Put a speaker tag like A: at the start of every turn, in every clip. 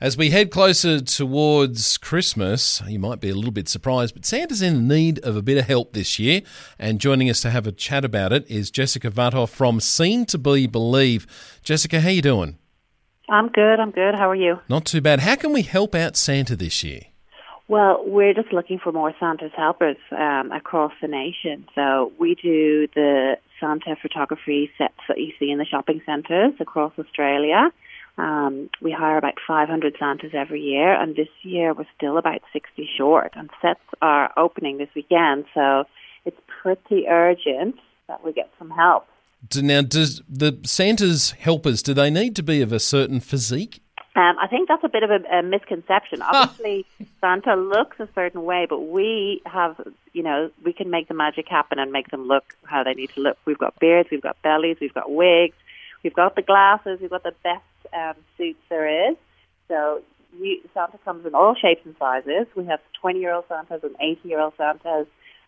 A: As we head closer towards Christmas, you might be a little bit surprised, but Santa's in need of a bit of help this year. And joining us to have a chat about it is Jessica Vatoff from Seen to Be Believe. Jessica, how you doing?
B: I'm good. How are you?
A: Not too bad. How can we help out Santa this year?
B: Well, we're just looking for more Santa's helpers across the nation. So we do the Santa photography sets that you see in the shopping centres across Australia. We hire about 500 Santas every year, and this year we're still about 60 short. And sets are opening this weekend, so it's pretty urgent that we get some help.
A: Now, does the Santa's helpers, do they need to be of a certain physique?
B: I think that's a bit of a misconception. Obviously, Santa looks a certain way, but we have, we can make the magic happen and make them look how they need to look. We've got beards, we've got bellies, we've got wigs, we've got the glasses, we've got the best suits there is. So Santa comes in all shapes and sizes. We have 20-year-old Santas and 80-year-old Santas.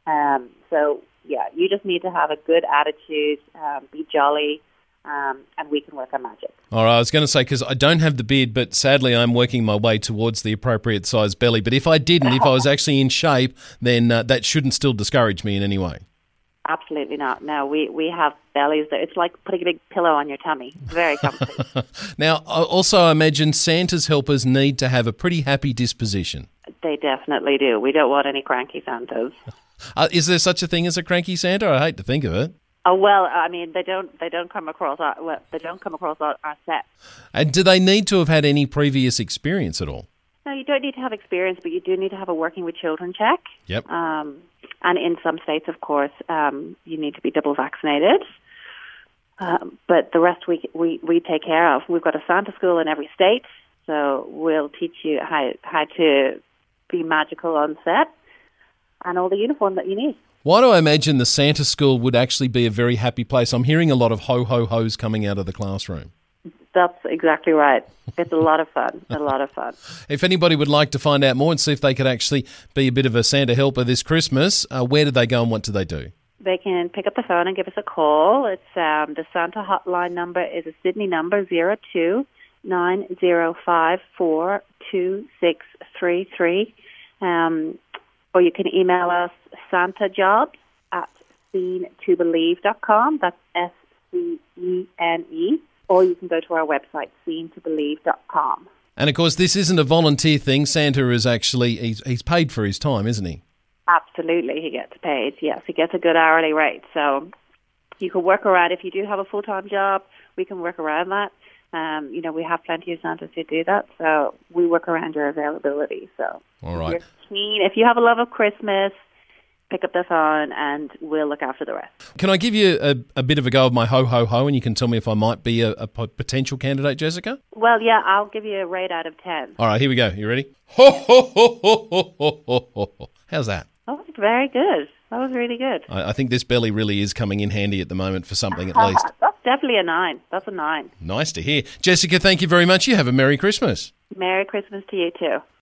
B: You just need to have a good attitude, be jolly, and we can work our magic.
A: All right, I was going to say, because I don't have the beard, but sadly I'm working my way towards the appropriate size belly. But if I didn't, if I was actually in shape, then that shouldn't still discourage me in any way.
B: Absolutely not. No, we have bellies that it's like putting a big pillow on your tummy. Very comfy.
A: Now, also I imagine Santa's helpers need to have a pretty happy disposition.
B: They definitely do. We don't want any cranky Santas.
A: Is there such a thing as a cranky Santa? I hate to think of it.
B: Oh well, I mean they don't come across our set.
A: And do they need to have had any previous experience at all?
B: No, you don't need to have experience, but you do need to have a working with children check.
A: Yep.
B: And in some states, of course, you need to be double vaccinated. But the rest we take care of. We've got a Santa school in every state, so we'll teach you how to be magical on set and all the uniform that you need.
A: Why do I imagine the Santa school would actually be a very happy place? I'm hearing a lot of ho-ho-hos coming out of the classroom.
B: That's exactly right. It's a lot of fun,
A: If anybody would like to find out more and see if they could actually be a bit of a Santa helper this Christmas, where do they go and what do they do?
B: They can pick up the phone and give us a call. It's the Santa hotline number is a Sydney number, 02-9054-2633. Or you can email us santajobs@seentobelieve.com. That's SCENE. Or you can go to our website, seentobelieve.com.
A: And, of course, this isn't a volunteer thing. Santa is actually, he's paid for his time, isn't he?
B: Absolutely, he gets paid. Yes, he gets a good hourly rate. So you can work around, if you do have a full-time job, we can work around that. We have plenty of Santas who do that, so we work around your availability. So
A: all right.
B: If you're keen, if you have a love of Christmas, pick up the phone and we'll look after the rest.
A: Can I give you a bit of a go of my ho-ho-ho and you can tell me if I might be a potential candidate, Jessica?
B: Well, yeah, I'll give you a rate out of 10.
A: All right, here we go. You ready? Ho-ho-ho-ho-ho-ho-ho. How's that?
B: Oh, very good. That was really good.
A: I think this belly really is coming in handy at the moment for something at least.
B: That's definitely a 9. That's a 9.
A: Nice to hear. Jessica, thank you very much. You have a Merry Christmas.
B: Merry Christmas to you too.